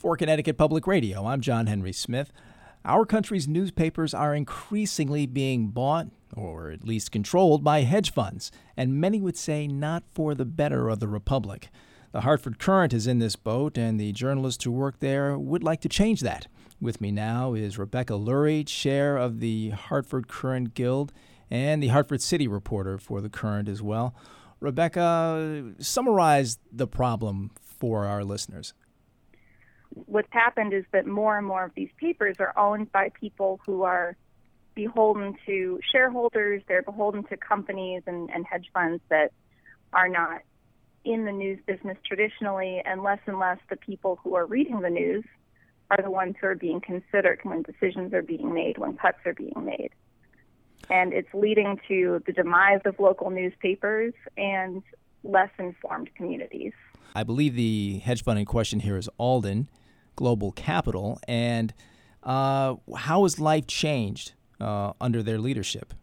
For Connecticut Public Radio, I'm John Henry Smith. Our country's newspapers are increasingly being bought, or at least controlled, by hedge funds, and many would say not for the better of the republic. The Hartford Courant is in this boat, and the journalists who work there would like to change that. With me now is Rebecca Lurie, chair of the Hartford Courant Guild, and the Hartford City reporter for the Courant as well. Rebecca, summarize the problem for our listeners. What's happened is that more and more of these papers are owned by people who are beholden to shareholders, they're beholden to companies and hedge funds that are not in the news business traditionally, and less the people who are reading the news are the ones who are being considered when decisions are being made, when cuts are being made. And it's leading to the demise of local newspapers and less informed communities. I believe the hedge fund in question here is Alden Global Capital, and how has life changed under their leadership?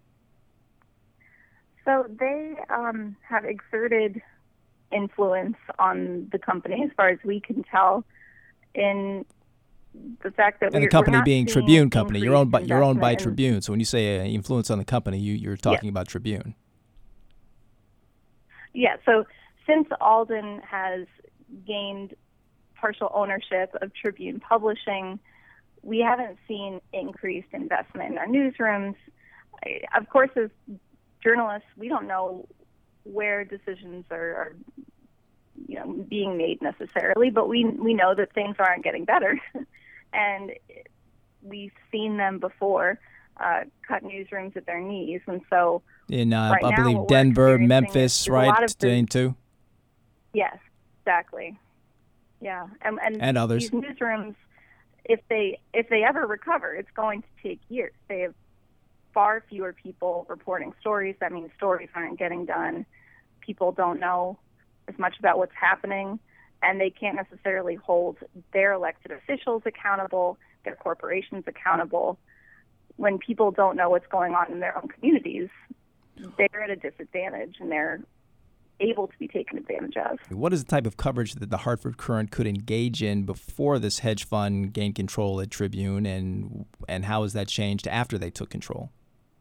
So they have exerted influence on the company, as far as we can tell, in the fact that and the company being Tribune Company, you're owned by Tribune. So when you say influence on the company, you're talking about Tribune. Yeah. So since Alden has gained partial ownership of Tribune Publishing, we haven't seen increased investment in our newsrooms. Of course, as journalists, we don't know where decisions are being made necessarily, but we know that things aren't getting better. And we've seen them before cut newsrooms at their knees. And so in, right I now, believe, Denver, Memphis, right? Too? Yes, exactly. Yeah, and others. These newsrooms, if they ever recover, it's going to take years. They have far fewer people reporting stories. That means stories aren't getting done. People don't know as much about what's happening, and they can't necessarily hold their elected officials accountable, their corporations accountable. When people don't know what's going on in their own communities, they're at a disadvantage, and they're able to be taken advantage of. What is the type of coverage that the Hartford Courant could engage in before this hedge fund gained control at Tribune, and how has that changed after they took control?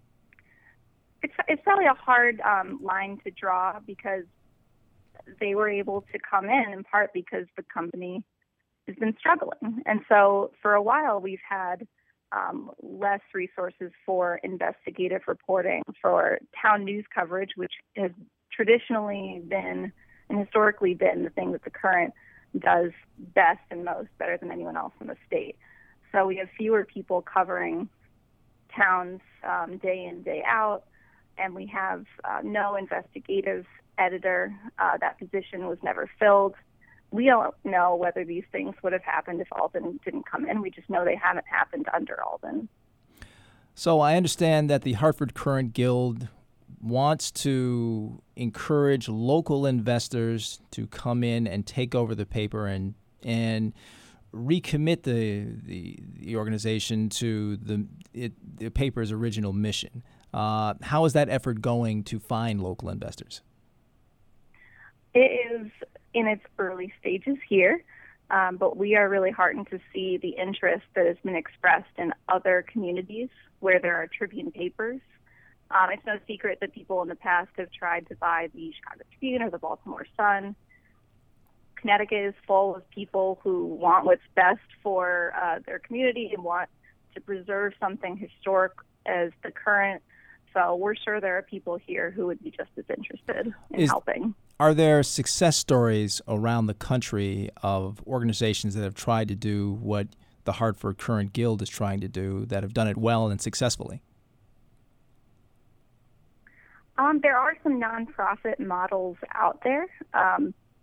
It's probably a hard line to draw, because they were able to come in part because the company has been struggling. And so for a while we've had less resources for investigative reporting, for town news coverage, which has traditionally been and historically been the thing that the Courant does best and most, better than anyone else in the state. So we have fewer people covering towns day in, day out, and we have no investigative editor. That position was never filled. We don't know whether these things would have happened if Alden didn't come in. We just know they haven't happened under Alden. So I understand that the Hartford Courant Guild wants to encourage local investors to come in and take over the paper and recommit the organization to the paper's original mission. How is that effort going to find local investors? It is in its early stages here, but we are really heartened to see the interest that has been expressed in other communities where there are Tribune papers. It's no secret that people in the past have tried to buy the Chicago Tribune or the Baltimore Sun. Connecticut is full of people who want what's best for their community and want to preserve something historic as the Courant. So we're sure there are people here who would be just as interested in helping. Are there success stories around the country of organizations that have tried to do what the Hartford Courant Guild is trying to do, that have done it well and successfully? There are some nonprofit models out there. I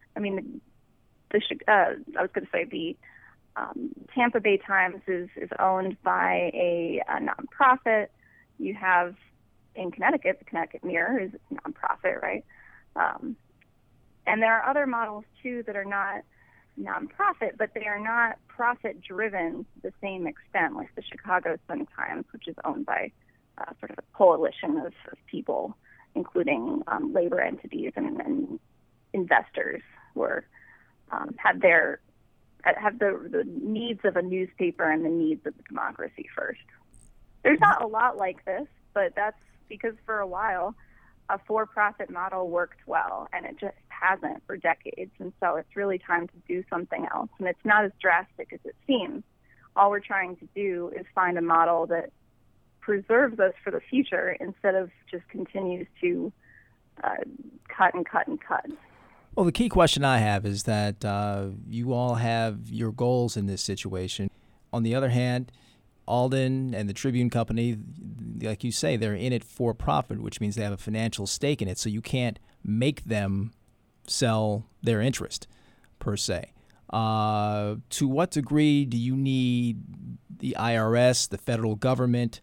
was going to say the Tampa Bay Times is owned by a nonprofit. You have in Connecticut, the Connecticut Mirror is a nonprofit, right? And there are other models too that are not nonprofit, but they are not profit-driven to the same extent, like the Chicago Sun-Times, which is owned by sort of a coalition of people, including labor entities and investors who have their have the needs of a newspaper and the needs of the democracy first. There's not a lot like this, but that's because for a while a for-profit model worked well, and it just hasn't for decades. And so it's really time to do something else. And it's not as drastic as it seems. All we're trying to do is find a model that preserves us for the future instead of just continues to cut and cut and cut. Well, the key question I have is that you all have your goals in this situation. On the other hand, Alden and the Tribune Company, like you say, they're in it for profit, which means they have a financial stake in it. So you can't make them sell their interest, per se. To what degree do you need the IRS, the federal government,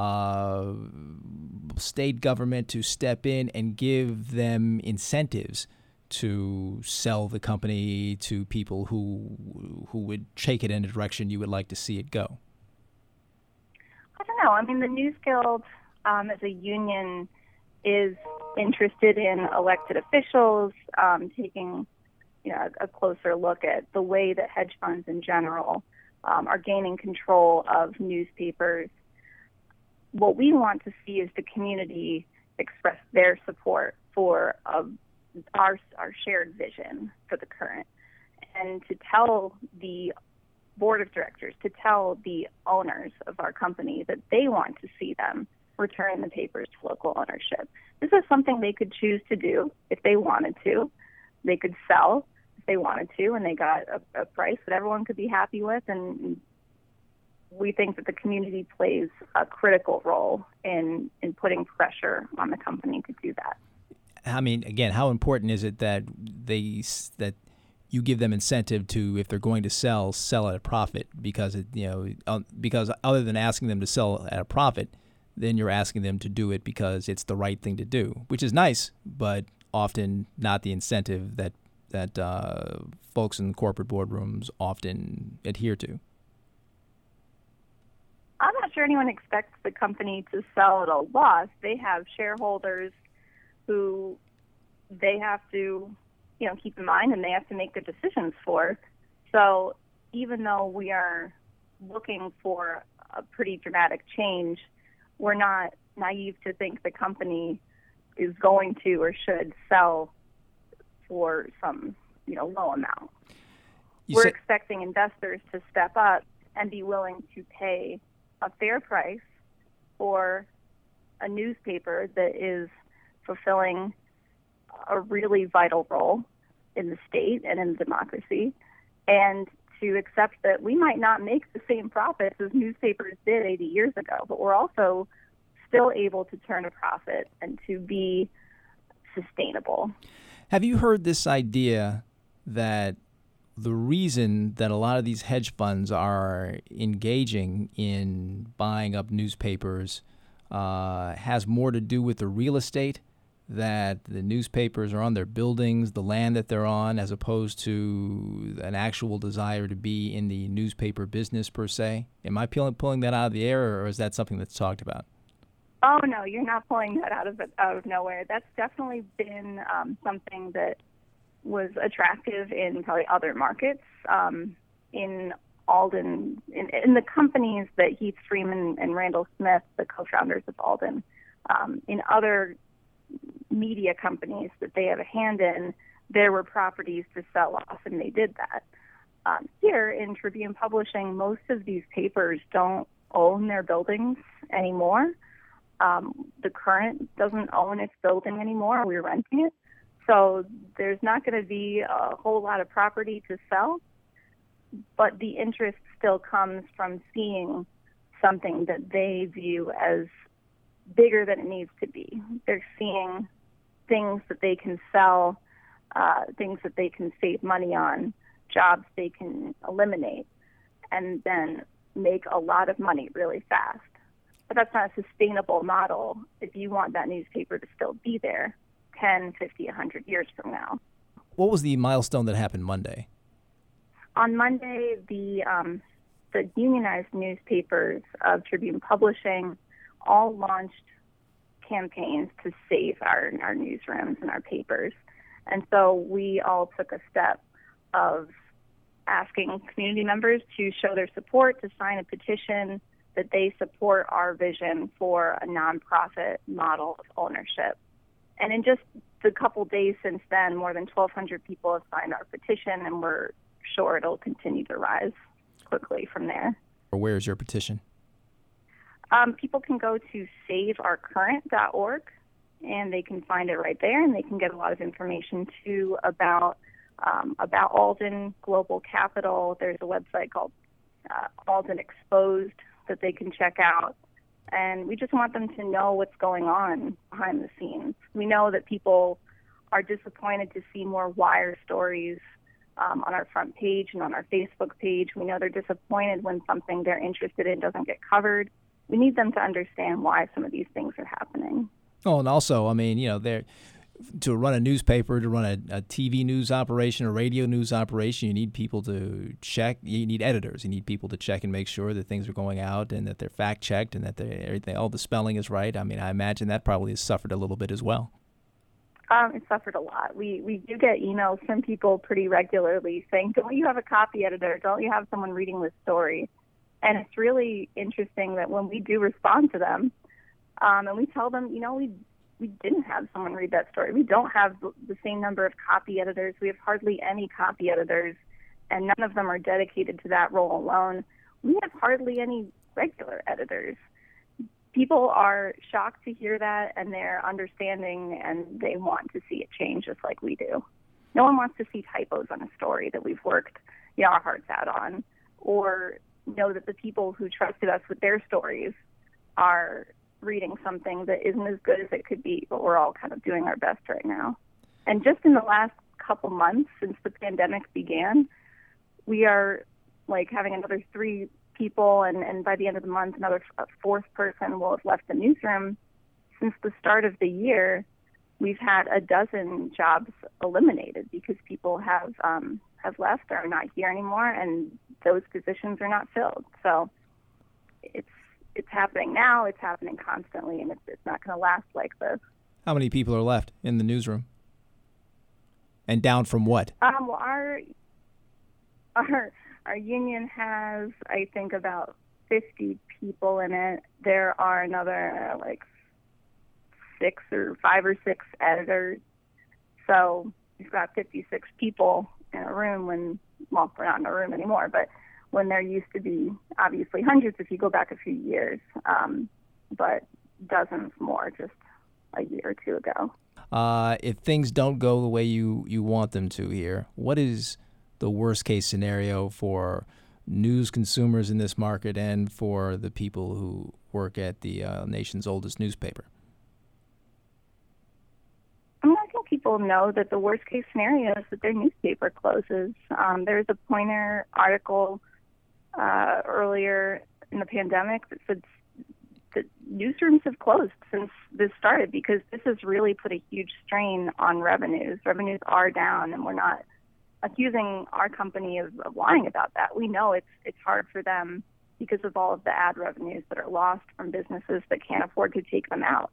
state government to step in and give them incentives to sell the company to people who would take it in a direction you would like to see it go? I don't know. I mean, the News Guild as a union is interested in elected officials taking a closer look at the way that hedge funds in general are gaining control of newspapers. What we want to see is the community express their support for our shared vision for the current, and to tell the board of directors, to tell the owners of our company that they want to see them return the papers to local ownership. This is something they could choose to do if they wanted to. They could sell if they wanted to, and they got a price that everyone could be happy with. And we think that the community plays a critical role in putting pressure on the company to do that. I mean, again, how important is it that you give them incentive to, if they're going to sell at a profit? Because because other than asking them to sell at a profit, then you're asking them to do it because it's the right thing to do, which is nice, but often not the incentive that folks in corporate boardrooms often adhere to. I'm not sure anyone expects the company to sell at a loss. They have shareholders who they have to, keep in mind, and they have to make good decisions for. So even though we are looking for a pretty dramatic change, we're not naive to think the company is going to or should sell for some, low amount. We're expecting investors to step up and be willing to pay a fair price for a newspaper that is fulfilling a really vital role in the state and in democracy, and to accept that we might not make the same profits as newspapers did 80 years ago, but we're also still able to turn a profit and to be sustainable. Have you heard this idea that the reason that a lot of these hedge funds are engaging in buying up newspapers has more to do with the real estate, that the newspapers are on their buildings, the land that they're on, as opposed to an actual desire to be in the newspaper business per se? Am I pulling that out of the air, or is that something that's talked about? Oh, no, you're not pulling that out of nowhere. That's definitely been something that was attractive in probably other markets. In Alden, in the companies that Heath Freeman and Randall Smith, the co-founders of Alden, in other media companies that they have a hand in, there were properties to sell off, and they did that. Here in Tribune Publishing, most of these papers don't own their buildings anymore. The Current doesn't own its building anymore. We're renting it. So there's not going to be a whole lot of property to sell, but the interest still comes from seeing something that they view as bigger than it needs to be. They're seeing things that they can sell, things that they can save money on, jobs they can eliminate, and then make a lot of money really fast. But that's not a sustainable model if you want that newspaper to still be there 10, 50, 100 years from now. What was the milestone that happened Monday? On Monday, the unionized newspapers of Tribune Publishing all launched campaigns to save our newsrooms and our papers. And so we all took a step of asking community members to show their support, to sign a petition that they support our vision for a nonprofit model of ownership. And in just the couple days since then, more than 1,200 people have signed our petition, and we're sure it'll continue to rise quickly from there. Where is your petition? People can go to saveourcurrent.org, and they can find it right there, and they can get a lot of information, too, about Alden Global Capital. There's a website called Alden Exposed that they can check out. And we just want them to know what's going on behind the scenes. We know that people are disappointed to see more wire stories on our front page and on our Facebook page. We know they're disappointed when something they're interested in doesn't get covered. We need them to understand why some of these things are happening. Oh, and also, I mean, to run a newspaper, to run a TV news operation, a radio news operation, you need people to check. You need editors. You need people to check and make sure that things are going out and that they're fact-checked and that everything, all the spelling is right. I mean, I imagine that probably has suffered a little bit as well. It suffered a lot. We do get emails from people pretty regularly saying, don't you have a copy editor? Don't you have someone reading this story? And it's really interesting that when we do respond to them, and we tell them, we didn't have someone read that story. We don't have the same number of copy editors. We have hardly any copy editors, and none of them are dedicated to that role alone. We have hardly any regular editors. People are shocked to hear that, and they're understanding, and they want to see it change just like we do. No one wants to see typos on a story that we've worked our hearts out on, or know that the people who trusted us with their stories are reading something that isn't as good as it could be, but we're all kind of doing our best right now. And just in the last couple months since the pandemic began, we are having another 3 people, and by the end of the month, another 4th person will have left the newsroom. Since the start of the year, we've had a dozen jobs eliminated because people have left or are not here anymore, and those positions are not filled. So it's happening now, it's happening constantly, and it's not going to last like this. How many people are left in the newsroom? And down from what? Well, our union has, I think, about 50 people in it. There are another 5 or 6 editors. So we've got 56 people in a room we're not in a room anymore, but when there used to be obviously hundreds if you go back a few years, but dozens more just a year or 2 ago. If things don't go the way you want them to here, what is the worst case scenario for news consumers in this market and for the people who work at the nation's oldest newspaper? I think people know that the worst case scenario is that their newspaper closes. There's a Poynter article earlier in the pandemic that said that newsrooms have closed since this started because this has really put a huge strain on revenues. Revenues are down, and we're not accusing our company of lying about that. We know it's hard for them because of all of the ad revenues that are lost from businesses that can't afford to take them out.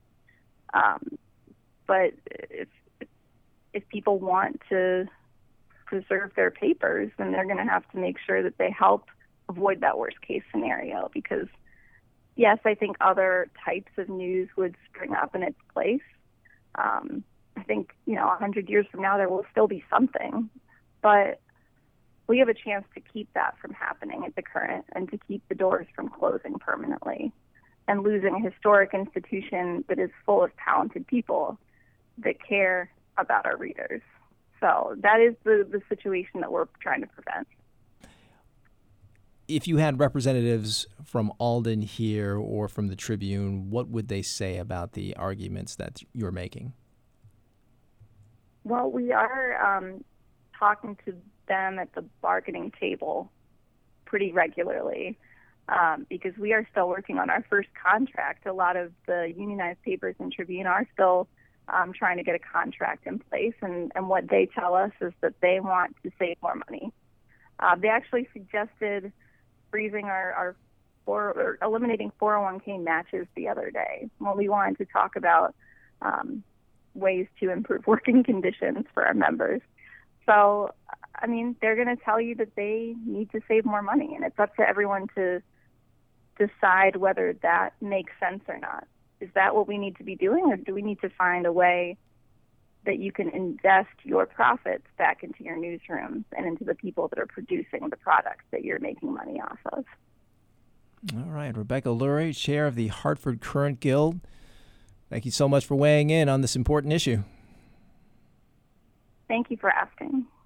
But if people want to preserve their papers, then they're going to have to make sure that they help avoid that worst case scenario because, yes, I think other types of news would spring up in its place. I think, 100 years from now, there will still be something, but we have a chance to keep that from happening at the Current and to keep the doors from closing permanently and losing a historic institution that is full of talented people that care about our readers. So that is the situation that we're trying to prevent. If you had representatives from Alden here or from the Tribune, what would they say about the arguments that you're making? Well, we are talking to them at the bargaining table pretty regularly because we are still working on our first contract. A lot of the unionized papers in Tribune are still trying to get a contract in place, and what they tell us is that they want to save more money. They actually suggested freezing or eliminating 401k matches the other day when we wanted to talk about ways to improve working conditions for our members. So I mean, they're going to tell you that they need to save more money, and it's up to everyone to decide whether that makes sense or not. Is that what we need to be doing, or do we need to find a way that you can invest your profits back into your newsrooms and into the people that are producing the products that you're making money off of? All right. Rebecca Lurie, chair of the Hartford Courant Guild. Thank you so much for weighing in on this important issue. Thank you for asking.